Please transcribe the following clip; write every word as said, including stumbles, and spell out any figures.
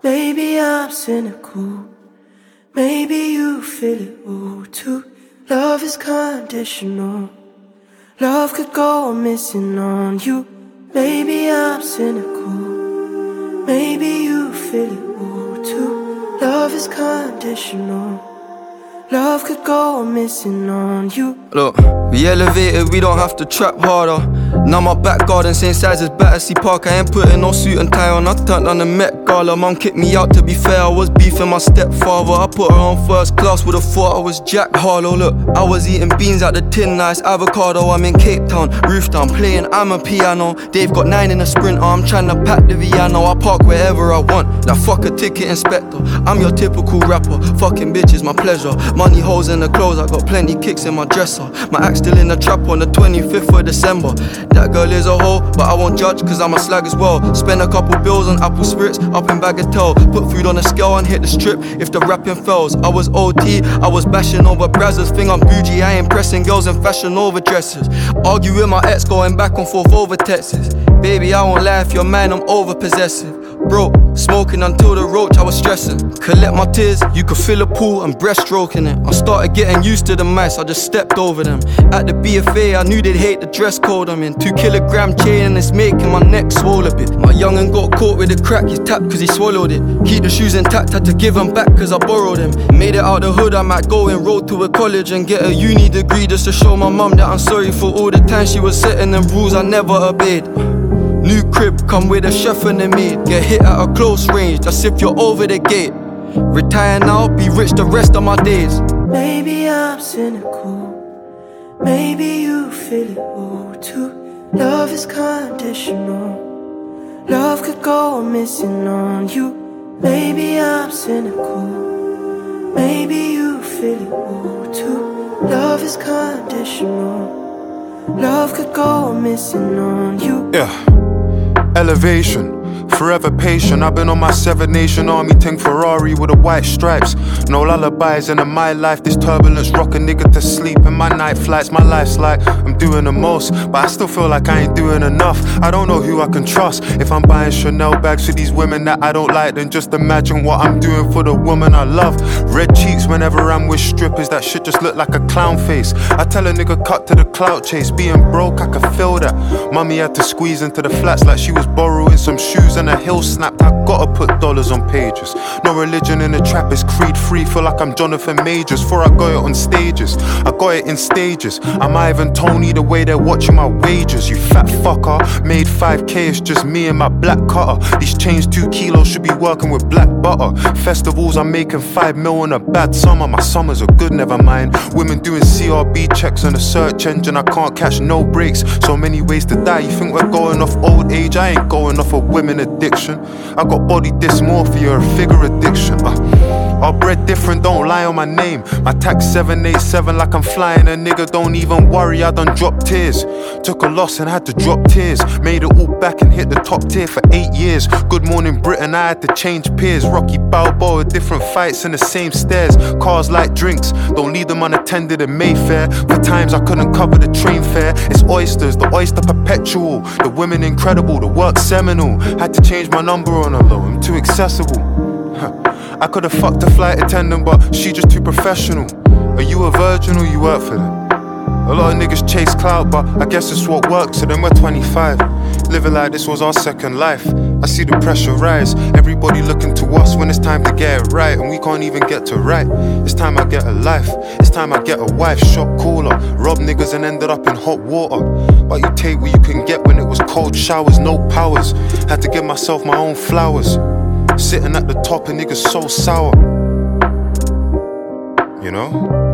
Maybe I'm cynical, maybe you feel it all too. Love is conditional, love could go missing on you. Maybe I'm cynical, maybe you feel it all too. Love is conditional, love could go missing on you. Look, we elevated, we don't have to trap harder. Now my back garden, same size as Battersea Park. I ain't putting no suit and tie on, I turned on the Met Gala. Mum kicked me out, to be fair, I was beefing my stepfather. I put her on first class, would've thought I was Jack Harlow. Look, I was eating beans out the tin, nice avocado. I'm in Cape Town, roof down, playing I'm a piano. Dave got nine in a Sprinter, I'm trying to pack the Viano. I park wherever I want, now fuck a ticket inspector. I'm your typical rapper, fucking bitches my pleasure. Money holes in the clothes, I got plenty kicks in my dresser. My axe still in the trap on the twenty-fifth of December. That girl is a hoe, but I won't judge cause I'm a slag as well. Spend a couple bills on apple spirits, up in Bagatelle. Put food on a scale and hit the strip if the rapping fails. I was O T, I was bashing over brazzers. Think I'm bougie, I ain't pressing girls in fashion over dresses. Argue with my ex, going back and forth over texts. Baby, I won't lie, if you're mine, I'm over possessive. Bro, smoking until the roach, I was stressing. Collect my tears, you could fill a pool, I'm breaststroking it. I started getting used to the mice, I just stepped over them. At the B F A, I knew they'd hate the dress code I'm in. Two kilogram chain and it's making my neck swole a bit. My young'un got caught with a crack, he's tapped cause he swallowed it. Keep the shoes intact, had to give them back cause I borrowed them. Made it out the hood, I might go and roll to a college and get a uni degree just to show my mum that I'm sorry for all the time she was setting them rules I never obeyed. New crib, come with a chef and a maid. Get hit at a close range, that's if you're over the gate. Retire now, be rich the rest of my days. Maybe I'm cynical, maybe you feel it all too. Love is conditional, love could go missing on you. Maybe I'm cynical, maybe you feel it all too. Love is conditional, love could go missing on you. Yeah. Elevation, forever patient. I've been on my Seven Nation Army tank Ferrari with the white stripes. No lullabies, and in my life this turbulence rock a nigga to sleep. In my night flights, my life's like I'm doing the most, but I still feel like I ain't doing enough. I don't know who I can trust. If I'm buying Chanel bags for these women that I don't like, then just imagine what I'm doing for the woman I love. Red cheeks whenever I'm with strippers, that shit just look like a clown face. I tell a nigga cut to the clout chase. Being broke, I can feel that. Mummy had to squeeze into the flats like she was borrowing some shoes and a heel snapped. I gotta put dollars on pages. No religion in the trap, it's creed free. Feel like I'm Jonathan Majors. Before I got it on stages, I got it in stages. I'm Ivan Tony the way they're watching my wages. You fat fucker, made five K, it's just me and my black cutter. These chains two kilos, should be working with black butter. Festivals, I'm making five mil in a bad summer. My summers are good, never mind. Women doing C R B checks on the search engine, I can't catch no breaks. So many ways to die, you think we're going off old age? I ain't going off of women addiction. I got body dysmorphia, a figure addiction. uh, All bred different, don't lie on my name. My tax seven eight seven like I'm flying. A nigga don't even worry, I done dropped tears. Took a loss and had to drop tears. Made it all back and hit the top tier for eight years. Good morning Britain, I had to change peers. Rocky Balboa, different fights in the same stairs. Cars like drinks, don't leave them unattended in Mayfair. For times I couldn't cover the train fare. It's oysters, the oyster perpetual. The women incredible, the work seminal. Had to change my number on her low, I'm too accessible. I could've fucked a flight attendant, but she just too professional. Are you a virgin or you work for them? A lot of niggas chase clout, but I guess it's what works. So then we're twenty-five, living like this was our second life. I see the pressure rise, everybody looking to us when it's time to get it right. And we can't even get to right. It's time I get a life, it's time I get a wife. Shot caller, rob niggas and ended up in hot water. But you take what you can get when it was cold showers, no powers. Had to give myself my own flowers. Sitting at the top and niggas so sour, you know?